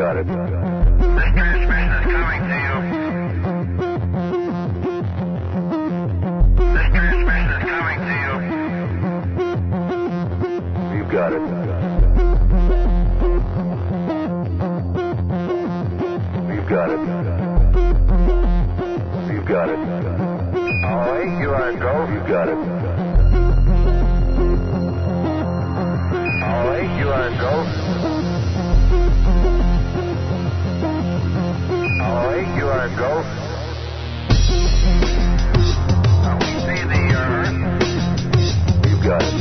got it. This transmission is coming to you. This transmission is coming to you. You got it. You got it. You got it. All right, you are go. You got it. All right, you are go. All right, you are go. We see the Earth. You got it.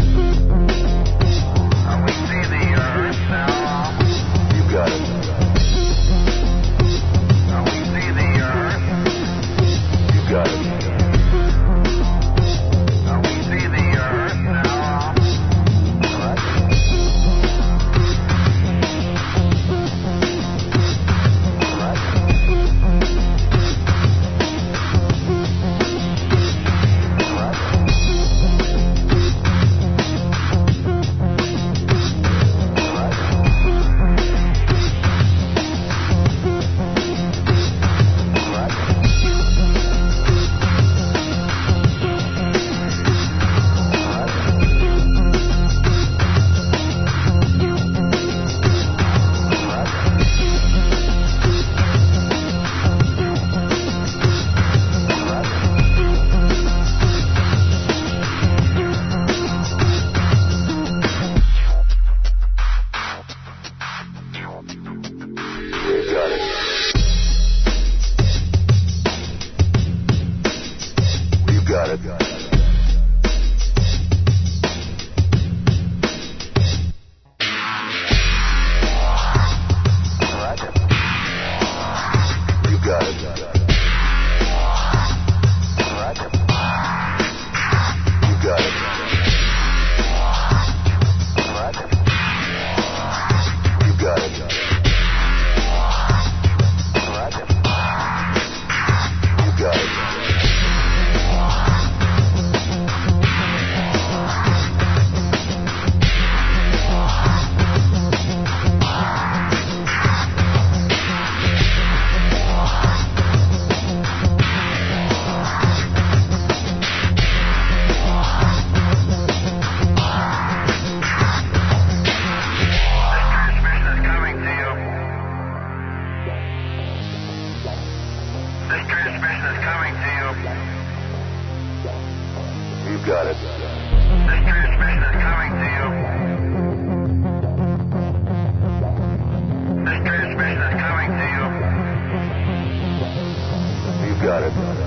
We see the Earth now. You got it. We see the Earth. You got it. We see the Earth now. This transmission is coming to you. You got it. This transmission is coming to you. This transmission is coming to you. You got it.